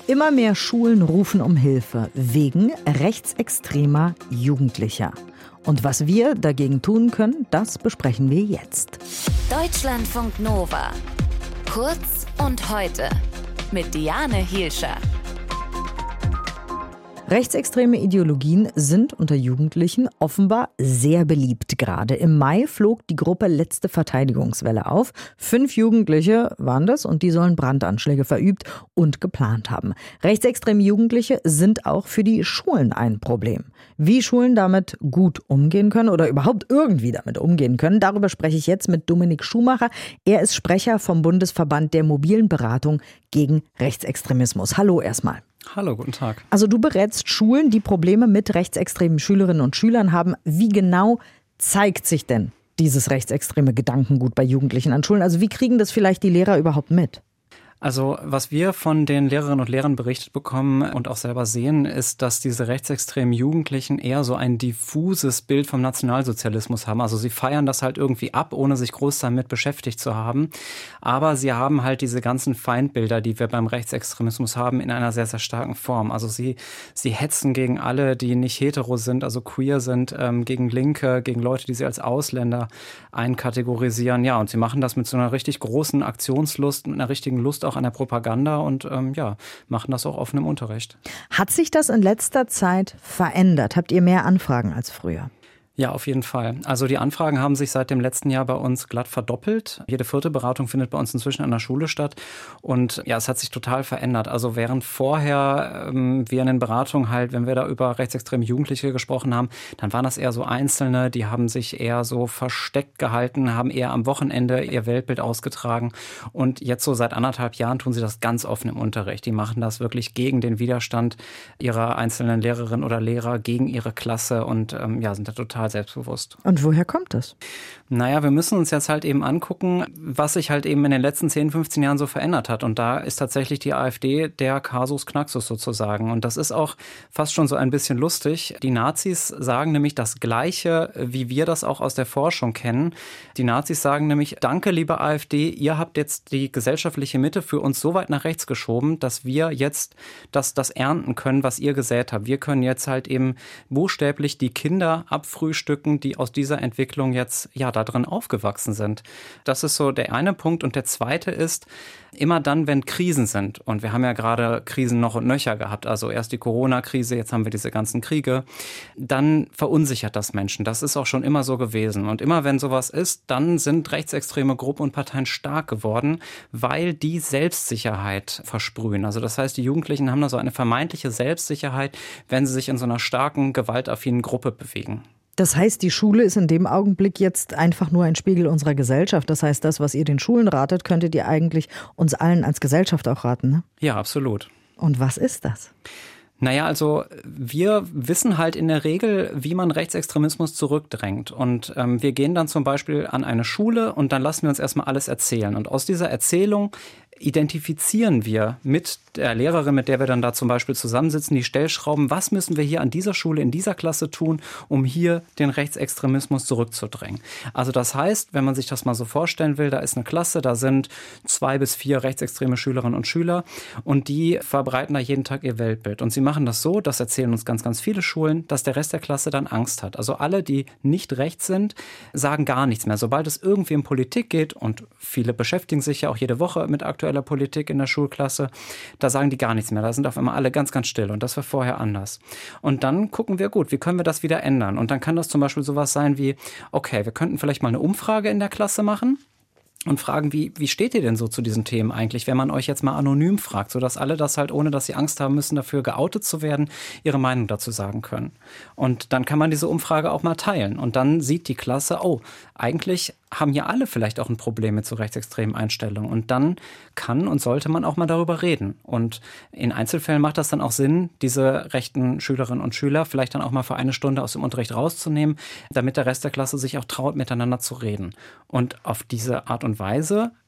Immer mehr Schulen rufen um Hilfe wegen rechtsextremer Jugendlicher. Und was wir dagegen tun können, das besprechen wir jetzt. Deutschlandfunk Nova. Kurz und heute mit Diane Hielscher. Rechtsextreme Ideologien sind unter Jugendlichen offenbar sehr beliebt gerade. Im Mai flog die Gruppe Letzte Verteidigungswelle auf. 5 Jugendliche waren das und die sollen Brandanschläge verübt und geplant haben. Rechtsextreme Jugendliche sind auch für die Schulen ein Problem. Wie Schulen damit gut umgehen können oder überhaupt irgendwie damit umgehen können, darüber spreche ich jetzt mit Dominik Schumacher. Er ist Sprecher vom Bundesverband der mobilen Beratung gegen Rechtsextremismus. Hallo erstmal. Hallo, guten Tag. Also du berätst Schulen, die Probleme mit rechtsextremen Schülerinnen und Schülern haben. Wie genau zeigt sich denn dieses rechtsextreme Gedankengut bei Jugendlichen an Schulen? Also wie kriegen das vielleicht die Lehrer überhaupt mit? Also was wir von den Lehrerinnen und Lehrern berichtet bekommen und auch selber sehen, ist, dass diese rechtsextremen Jugendlichen eher so ein diffuses Bild vom Nationalsozialismus haben. Also sie feiern das halt irgendwie ab, ohne sich groß damit beschäftigt zu haben. Aber sie haben halt diese ganzen Feindbilder, die wir beim Rechtsextremismus haben, in einer sehr, sehr starken Form. Also sie hetzen gegen alle, die nicht hetero sind, also queer sind, gegen Linke, gegen Leute, die sie als Ausländer einkategorisieren. Ja, und sie machen das mit so einer richtig großen Aktionslust, mit einer richtigen Lust auch an der Propaganda und machen das auch offen im Unterricht. Hat sich das in letzter Zeit verändert? Habt ihr mehr Anfragen als früher? Ja, auf jeden Fall. Also die Anfragen haben sich seit dem letzten Jahr bei uns glatt verdoppelt. Jede 4. Beratung findet bei uns inzwischen an der Schule statt. Und ja, es hat sich total verändert. Also während vorher wir in den Beratungen halt, wenn wir da über rechtsextreme Jugendliche gesprochen haben, dann waren das eher so Einzelne, die haben sich eher so versteckt gehalten, haben eher am Wochenende ihr Weltbild ausgetragen. Und jetzt so seit 1,5 Jahren tun sie das ganz offen im Unterricht. Die machen das wirklich gegen den Widerstand ihrer einzelnen Lehrerinnen oder Lehrer, gegen ihre Klasse und sind da total selbstbewusst. Und woher kommt das? Naja, wir müssen uns jetzt halt eben angucken, was sich halt eben in den letzten 10, 15 Jahren so verändert hat. Und da ist tatsächlich die AfD der Kasus Knaxus sozusagen. Und das ist auch fast schon so ein bisschen lustig. Die Nazis sagen nämlich das Gleiche, wie wir das auch aus der Forschung kennen. Die Nazis sagen nämlich, danke, liebe AfD, ihr habt jetzt die gesellschaftliche Mitte für uns so weit nach rechts geschoben, dass wir jetzt das ernten können, was ihr gesät habt. Wir können jetzt halt eben buchstäblich die Kinder abfrühstücken, die aus dieser Entwicklung jetzt da drin aufgewachsen sind. Das ist so der eine Punkt. Und der zweite ist, immer dann, wenn Krisen sind, und wir haben ja gerade Krisen noch und nöcher gehabt, also erst die Corona-Krise, jetzt haben wir diese ganzen Kriege, dann verunsichert das Menschen. Das ist auch schon immer so gewesen. Und immer wenn sowas ist, dann sind rechtsextreme Gruppen und Parteien stark geworden, weil die Selbstsicherheit versprühen. Also das heißt, die Jugendlichen haben da so eine vermeintliche Selbstsicherheit, wenn sie sich in so einer starken, gewaltaffinen Gruppe bewegen. Das heißt, die Schule ist in dem Augenblick jetzt einfach nur ein Spiegel unserer Gesellschaft. Das heißt, das, was ihr den Schulen ratet, könntet ihr eigentlich uns allen als Gesellschaft auch raten, ne? Ja, absolut. Und was ist das? Naja, also wir wissen halt in der Regel, wie man Rechtsextremismus zurückdrängt. Und wir gehen dann zum Beispiel an eine Schule und dann lassen wir uns erstmal alles erzählen. Und aus dieser Erzählung identifizieren wir mit der Lehrerin, mit der wir dann da zum Beispiel zusammensitzen, die Stellschrauben, was müssen wir hier an dieser Schule, in dieser Klasse tun, um hier den Rechtsextremismus zurückzudrängen. Also das heißt, wenn man sich das mal so vorstellen will, da ist eine Klasse, da sind 2 bis 4 rechtsextreme Schülerinnen und Schüler und die verbreiten da jeden Tag ihr Weltbild. Und sie machen das so, das erzählen uns ganz, ganz viele Schulen, dass der Rest der Klasse dann Angst hat. Also alle, die nicht rechts sind, sagen gar nichts mehr. Sobald es irgendwie um Politik geht, und viele beschäftigen sich ja auch jede Woche mit aktueller Politik in der Schulklasse, da sagen die gar nichts mehr. Da sind auf einmal alle ganz, ganz still und das war vorher anders. Und dann gucken wir, gut, wie können wir das wieder ändern? Und dann kann das zum Beispiel sowas sein wie, okay, wir könnten vielleicht mal eine Umfrage in der Klasse machen und fragen, wie steht ihr denn so zu diesen Themen eigentlich, wenn man euch jetzt mal anonym fragt, sodass alle das halt, ohne dass sie Angst haben müssen, dafür geoutet zu werden, ihre Meinung dazu sagen können. Und dann kann man diese Umfrage auch mal teilen. Und dann sieht die Klasse, oh, eigentlich haben ja alle vielleicht auch ein Problem mit so rechtsextremen Einstellungen. Und dann kann und sollte man auch mal darüber reden. Und in Einzelfällen macht das dann auch Sinn, diese rechten Schülerinnen und Schüler vielleicht dann auch mal für eine Stunde aus dem Unterricht rauszunehmen, damit der Rest der Klasse sich auch traut, miteinander zu reden. Und auf diese Art und Weise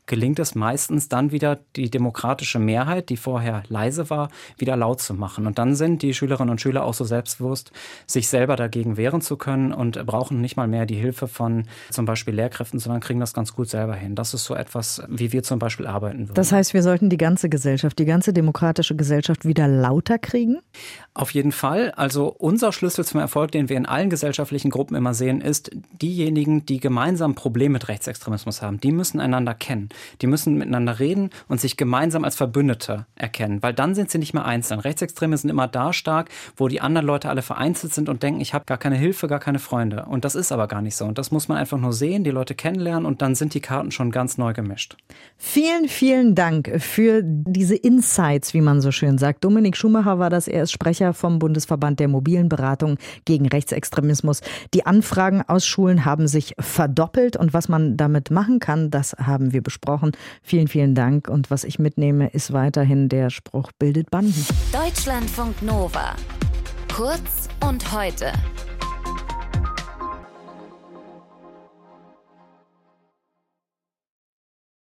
gelingt es meistens dann wieder, die demokratische Mehrheit, die vorher leise war, wieder laut zu machen. Und dann sind die Schülerinnen und Schüler auch so selbstbewusst, sich selber dagegen wehren zu können und brauchen nicht mal mehr die Hilfe von zum Beispiel Lehrkräften, sondern kriegen das ganz gut selber hin. Das ist so etwas, wie wir zum Beispiel arbeiten würden. Das heißt, wir sollten die ganze Gesellschaft, die ganze demokratische Gesellschaft wieder lauter kriegen? Auf jeden Fall. Also unser Schlüssel zum Erfolg, den wir in allen gesellschaftlichen Gruppen immer sehen, ist, diejenigen, die gemeinsam Probleme mit Rechtsextremismus haben, die müssen einander kennen. Die müssen miteinander reden und sich gemeinsam als Verbündete erkennen, weil dann sind sie nicht mehr einzeln. Rechtsextreme sind immer da stark, wo die anderen Leute alle vereinzelt sind und denken, ich habe gar keine Hilfe, gar keine Freunde. Und das ist aber gar nicht so. Und das muss man einfach nur sehen, die Leute kennenlernen und dann sind die Karten schon ganz neu gemischt. Vielen, vielen Dank für diese Insights, wie man so schön sagt. Dominik Schumacher war das. Er ist Sprecher vom Bundesverband der mobilen Beratung gegen Rechtsextremismus. Die Anfragen aus Schulen haben sich verdoppelt und was man damit machen kann, das haben wir besprochen. Vielen, vielen Dank. Und was ich mitnehme, ist weiterhin der Spruch, bildet Banden. Deutschlandfunk Nova. Kurz und heute.